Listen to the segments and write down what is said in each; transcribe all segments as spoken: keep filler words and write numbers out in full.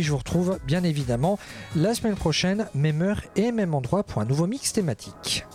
je vous retrouve bien évidemment la semaine prochaine, même heure et même endroit pour un nouveau mix thématique.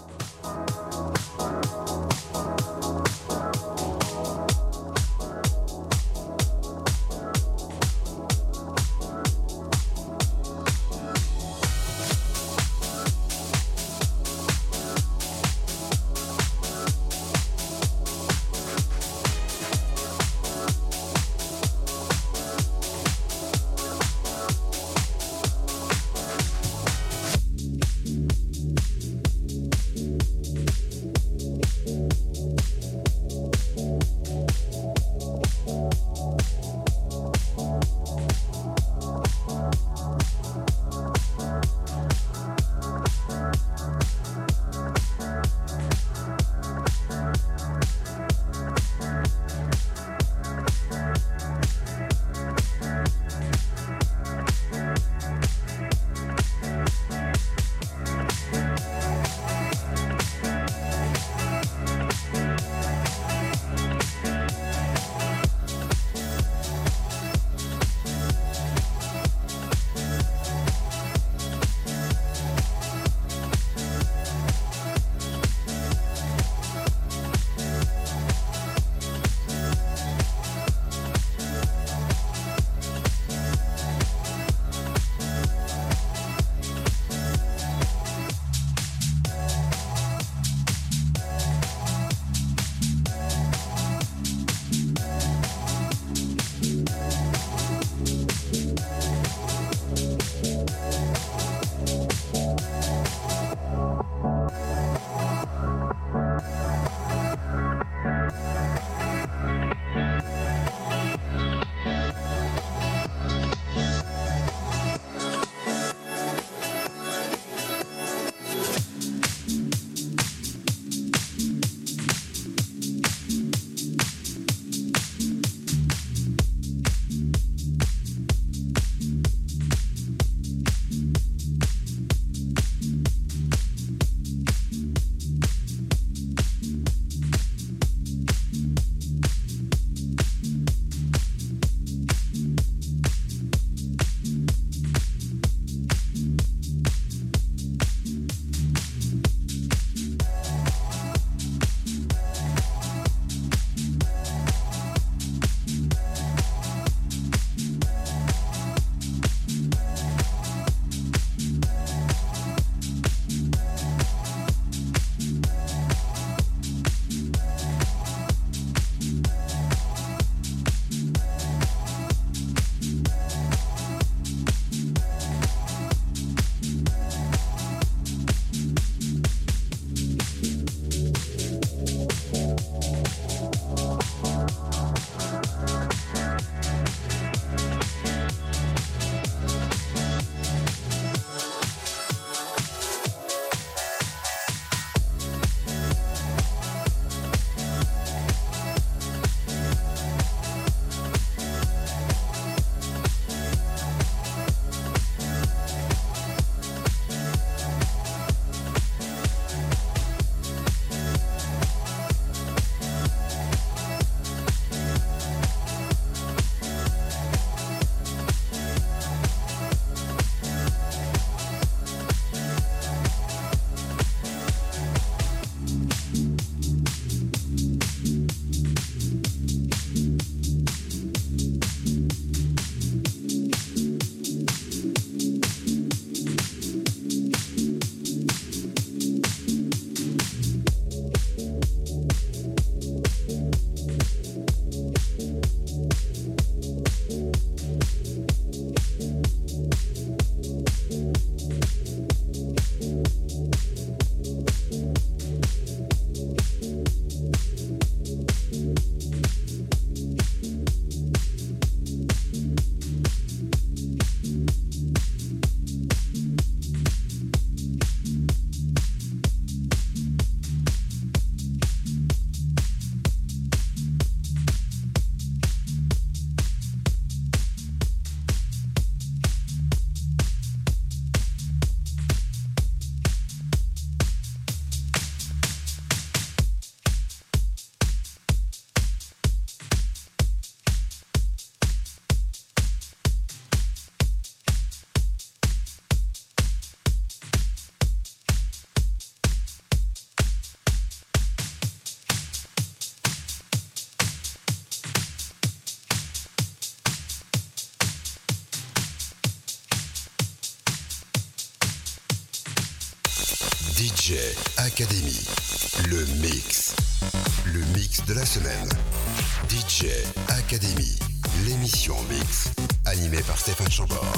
D J Academy, le mix. Le mix de la semaine. D J Academy, l'émission mix, animée par Stéphane Chambord.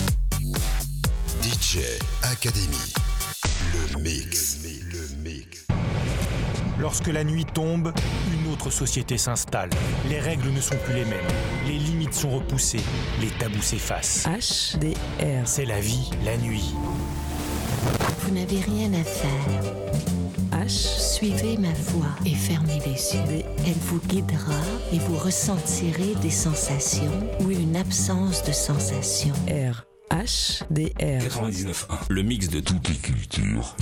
D J Academy, le mix. Le mix. Lorsque la nuit tombe, une autre société s'installe. Les règles ne sont plus les mêmes. Les limites sont repoussées. Les tabous s'effacent. H D R. C'est la vie, la nuit. Vous n'avez rien à faire. H. Suivez ma voix et fermez les yeux. D. Elle vous guidera et vous ressentirez des sensations ou une absence de sensations. R. H D R. quatre-vingt-dix-neuf un. Le mix de toutes les cultures.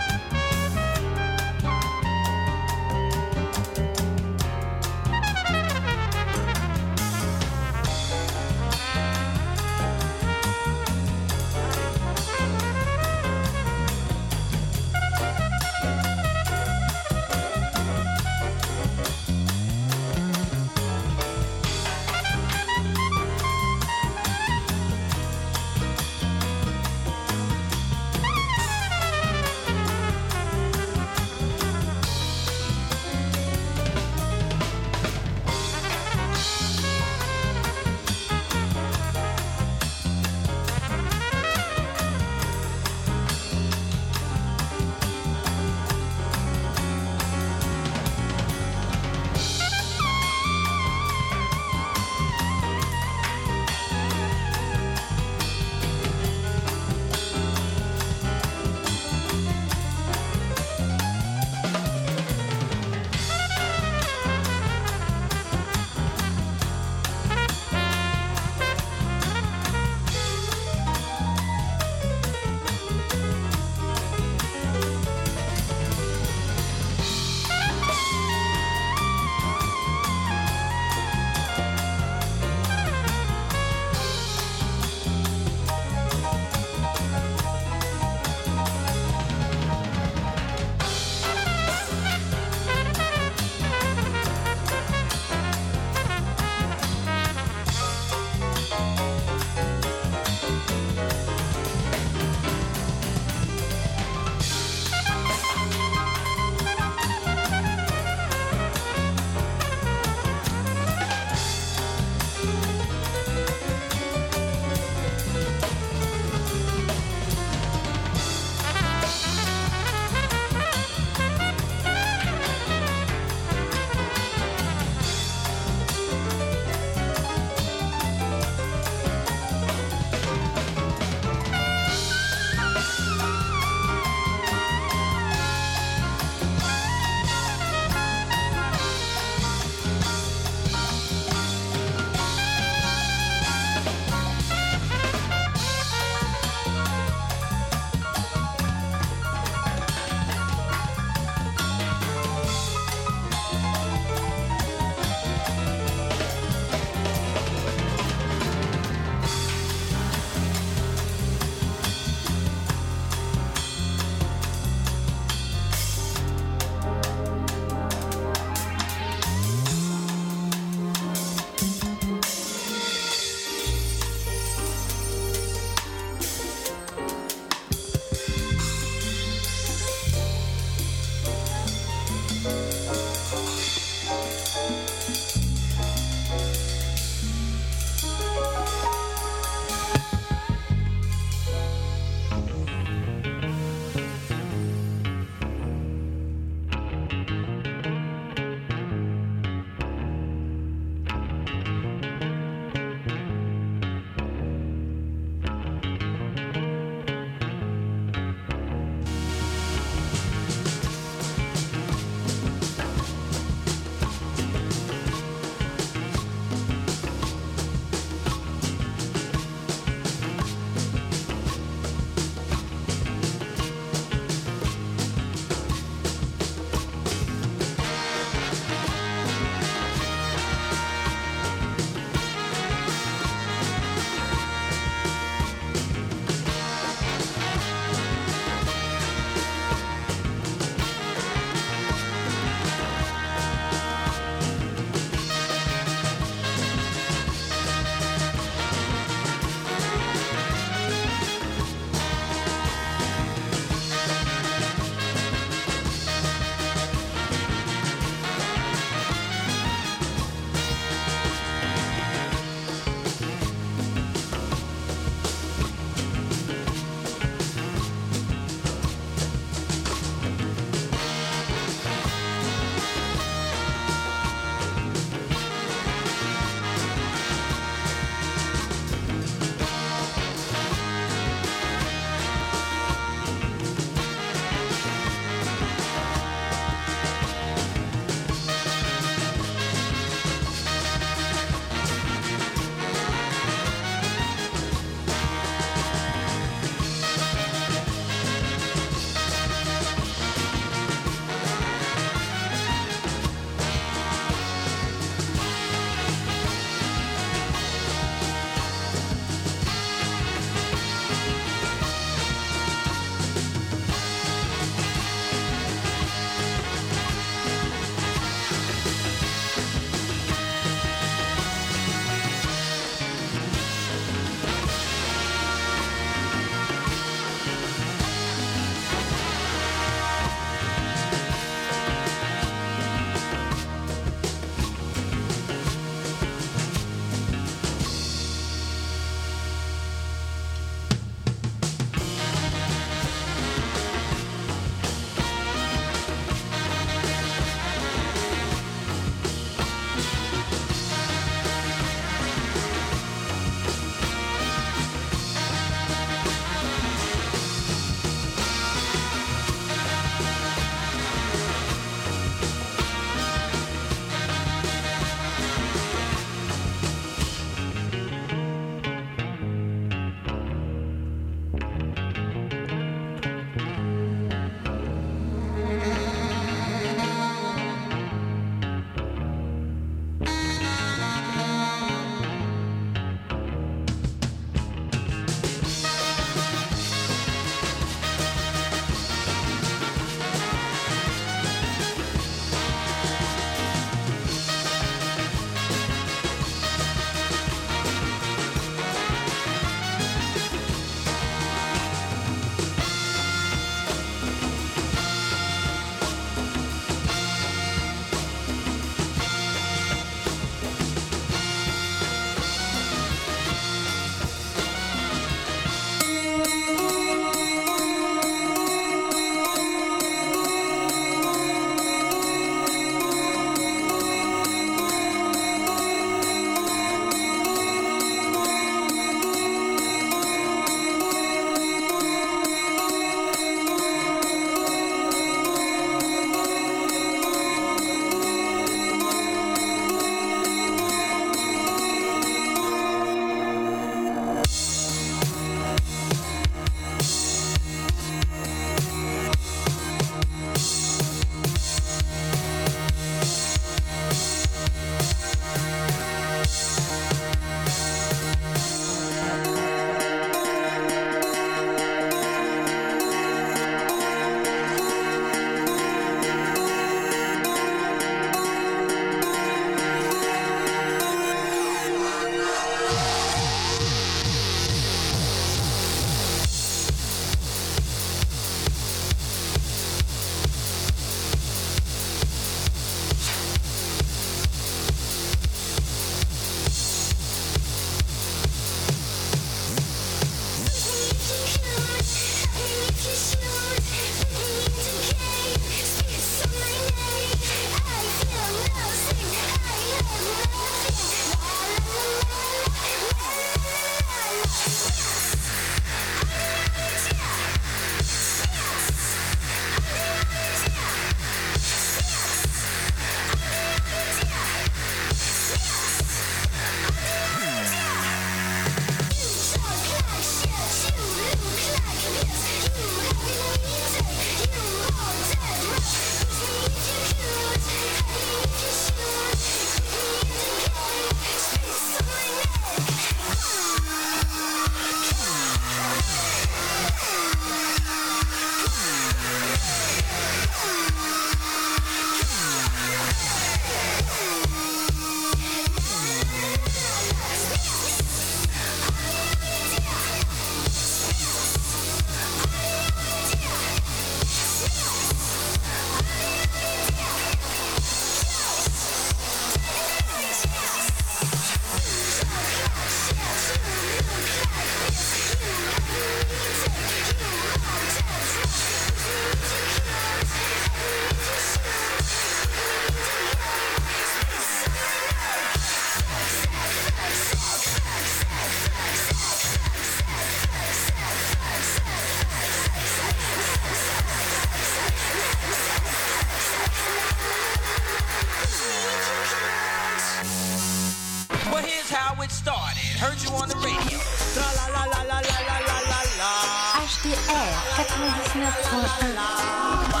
quatre-vingt-neuf point un.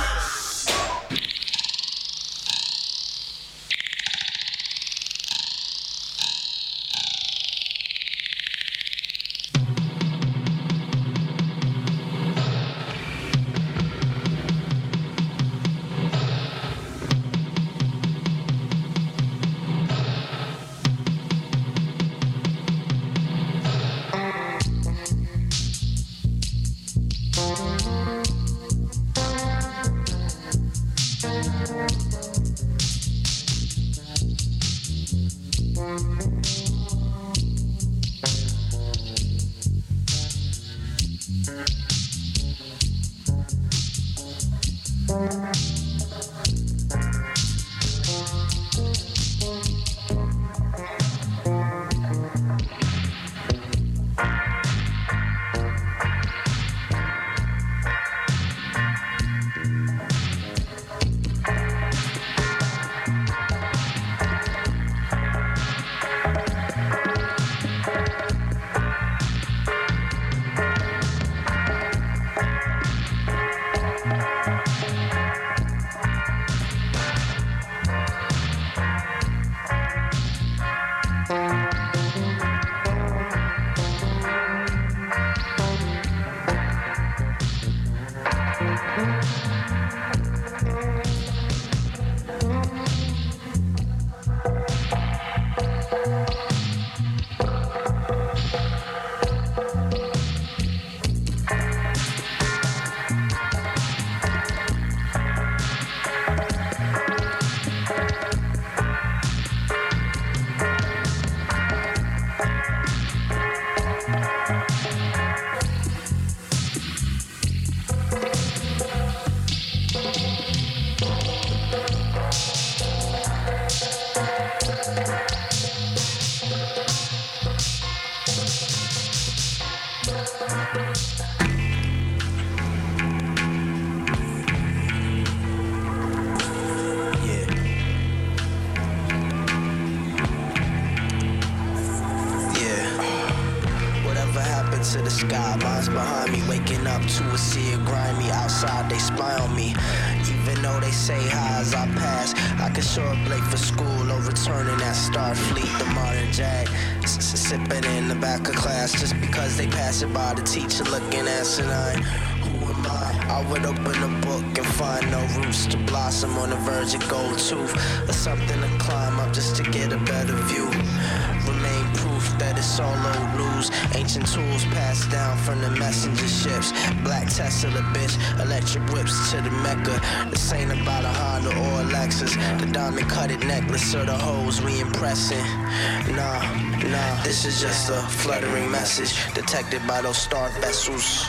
To the sky, mine's behind me, waking up to a sea of grimy. Outside they spy on me, even though they say hi as I pass. I can show up late for school or returning at Starfleet, the modern jag, sipping in the back of class just because they pass it by the teacher looking asinine. Who am I? I would open a book and find no roots to blossom on the verge of gold tooth, or something to climb up just to get a better view. Remain proof that it's all old news. Ancient tools passed down from the messenger ships. Black Tesla, bitch, electric whips to the Mecca. This ain't about a Honda or a Lexus. The diamond cutted necklace or the hoes we impressing. Nah, nah, this is just a fluttering message detected by those star vessels.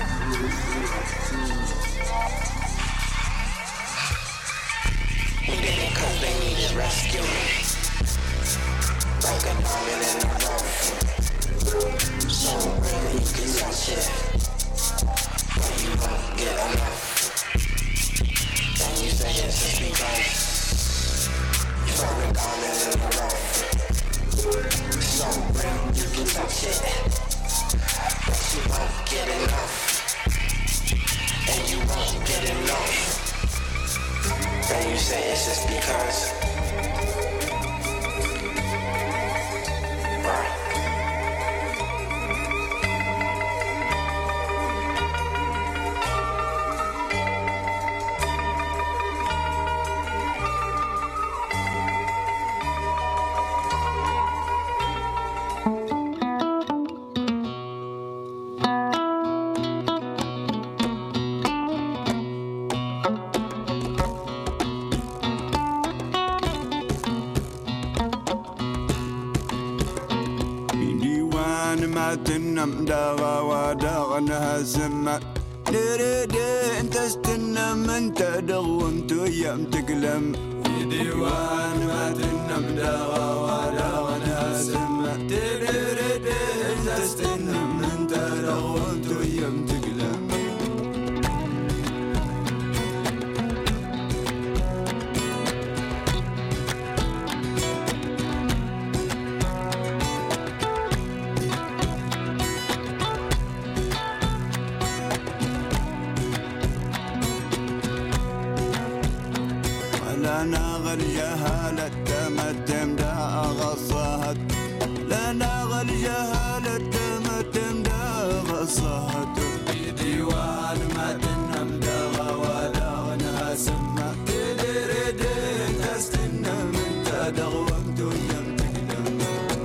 Cause they needed rescue. Like a diamond in the rough. So really you can touch it, but you won't get enough. Then you say it's just because you found a diamond in the rough. So real you can touch it, but you won't get enough. And you won't get enough. Then you say it's just because. Right. تنم داغا وداغنها سما دريدي انت استنى من تدغ وانتو يم تقلم في ديوان ما تنم داغا وداغنها سما دريدي انت استنى من تدغ وانتو يم تقلم لنا غالجهالة تمتم دا غصهت لنا غالجهالة تمتم دا غصهت ديوان ما تنم دا غوالا ونها سما تدردين تستنى من تدغوم دنيا تقدم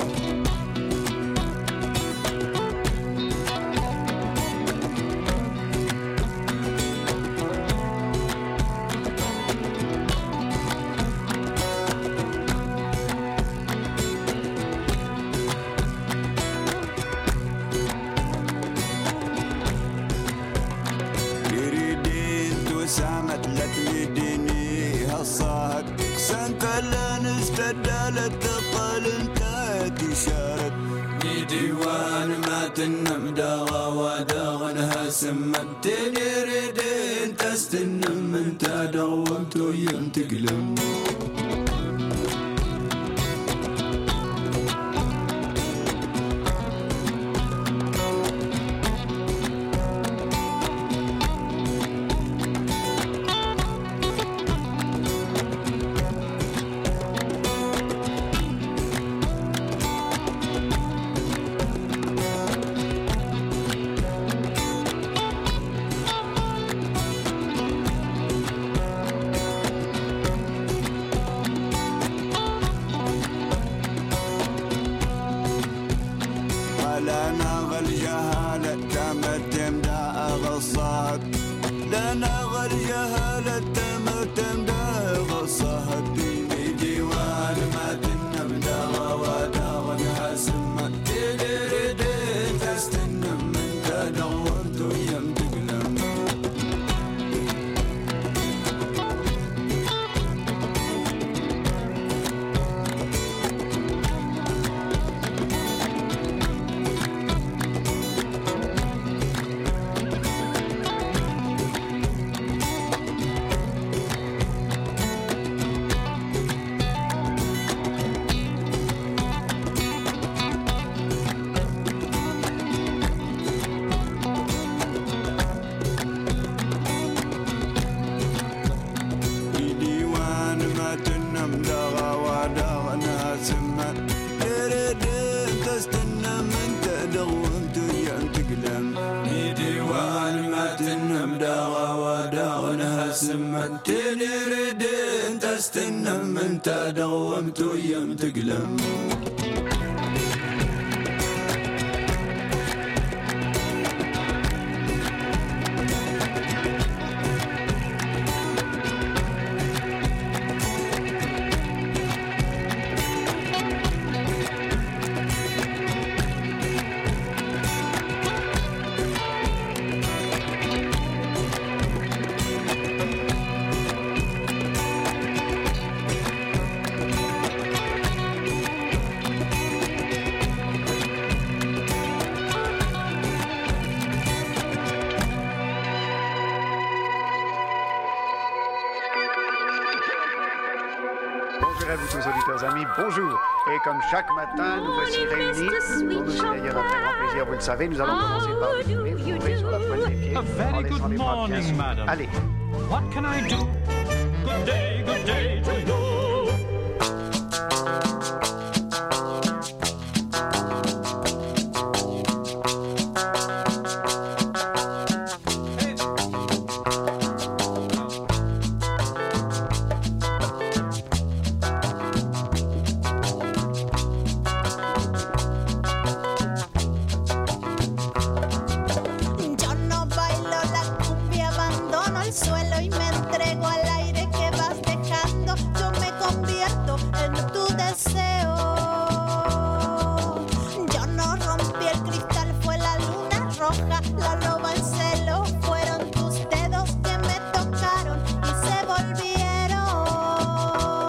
سامت لتمديني هالصهد سنك لن استدالت الطل انت تشارت ديوان ما تنم داغا وداغنها سمت تنردين تستنم انت دومت ويم تقلم لنا غالجهالة تمتم دا غصهت لنا غالجهالة تمتم دا غصهت ديوان ما تنم دا غوادا غنها سمت تدردين تستنم من تدغورت ويم تقلم سمت تنردين تستنم انت دومت ويم تقلم à vous tous auditeurs amis, bonjour. Et comme chaque matin, nous voici réunis. Pour nous, c'est d'ailleurs un très grand plaisir, vous le savez. Nous allons commencer par vous trouver sur la pointe des pieds. A very good morning, madam. Allez. What can I do? Good day, good day to you. Yo no bailo la cumbia, abandono el suelo y me entrego a la